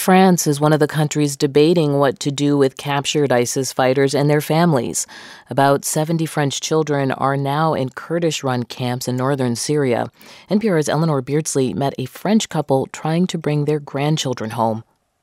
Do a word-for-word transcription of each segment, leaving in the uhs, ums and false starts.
France is one of the countries debating what to do with captured ISIS fighters and their families. About seventy French children are now in Kurdish-run camps in northern Syria. N P R's Eleanor Beardsley met a French couple trying to bring their grandchildren home.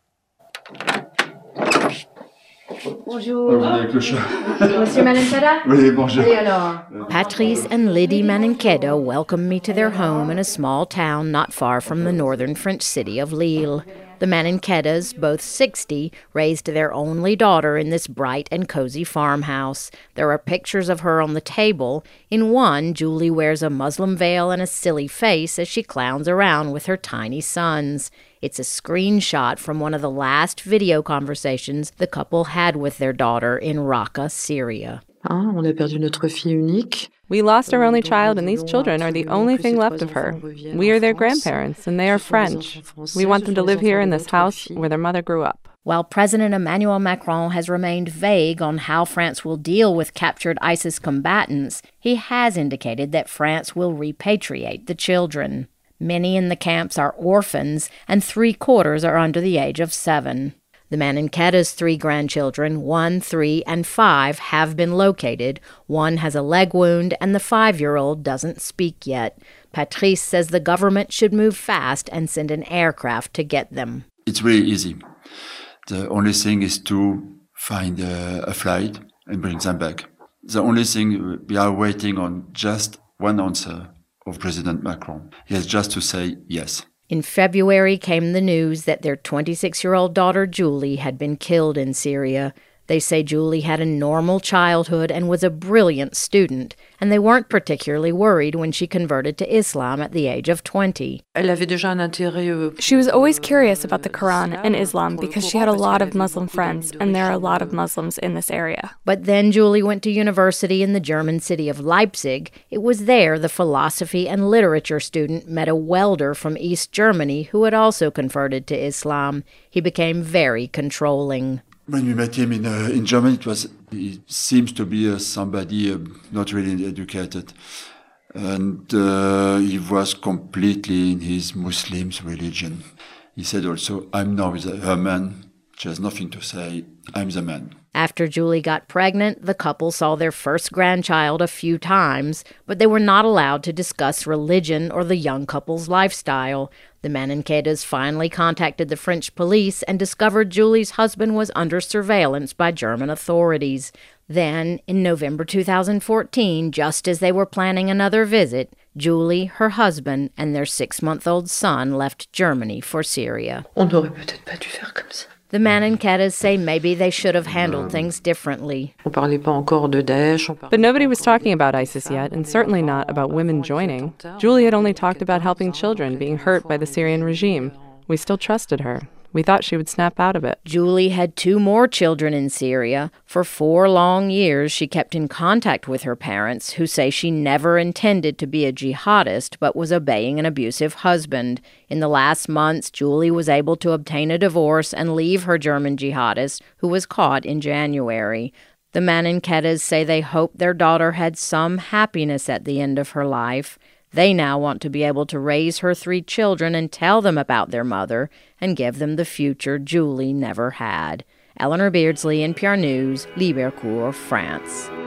Bonjour. Monsieur Maninkeda? Oui, bonjour. Oui, alors. Patrice and Lydie Maninkeda welcomed me to their home in a small town not far from the northern French city of Lille. The Maninkedas, both sixty, raised their only daughter in this bright and cozy farmhouse. There are pictures of her on the table. In one, Julie wears a Muslim veil and a silly face as she clowns around with her tiny sons. It's a screenshot from one of the last video conversations the couple had with their daughter in Raqqa, Syria. Ah, on a perdu notre fille unique. We lost our only child, and these children are the only thing left of her. We are their grandparents, and they are French. We want them to live here in this house where their mother grew up. While President Emmanuel Macron has remained vague on how France will deal with captured ISIS combatants, he has indicated that France will repatriate the children. Many in the camps are orphans, and three-quarters are under the age of seven. The Maninkeda's three grandchildren, one, three, and five, have been located. One has a leg wound, and the five-year-old doesn't speak yet. Patrice says the government should move fast and send an aircraft to get them. It's really easy. The only thing is to find a, a flight and bring them back. The only thing we are waiting on just one answer of President Macron. He has just to say yes. In February came the news that their twenty-six-year-old daughter Julie had been killed in Syria. They say Julie had a normal childhood and was a brilliant student, and they weren't particularly worried when she converted to Islam at the age of twenty. She was always curious about the Quran and Islam because she had a lot of Muslim friends, and there are a lot of Muslims in this area. But then Julie went to university in the German city of Leipzig. It was there the philosophy and literature student met a welder from East Germany who had also converted to Islam. He became very controlling. When we met him in uh, in Germany, it was he seems to be uh, somebody uh, not really educated, and uh, he was completely in his Muslim religion. He said also, "I'm now a man. She has nothing to say. I'm the man." After Julie got pregnant, the couple saw their first grandchild a few times, but they were not allowed to discuss religion or the young couple's lifestyle. The Maninkedas finally contacted the French police and discovered Julie's husband was under surveillance by German authorities. Then, in November two thousand fourteen, just as they were planning another visit, Julie, her husband, and their six-month-old son left Germany for Syria. On n'aurait peut-être pas dû faire comme ça. The Maninkedas say maybe they should have handled things differently. But nobody was talking about ISIS yet, and certainly not about women joining. Julie had only talked about helping children being hurt by the Syrian regime. We still trusted her. We thought she would snap out of it. Julie had two more children in Syria. For four long years, she kept in contact with her parents, who say she never intended to be a jihadist, but was obeying an abusive husband. In the last months, Julie was able to obtain a divorce and leave her German jihadist, who was caught in January. The Maninkedas say they hope their daughter had some happiness at the end of her life. They now want to be able to raise her three children and tell them about their mother and give them the future Julie never had. Eleanor Beardsley, N P R News, Libercourt, France.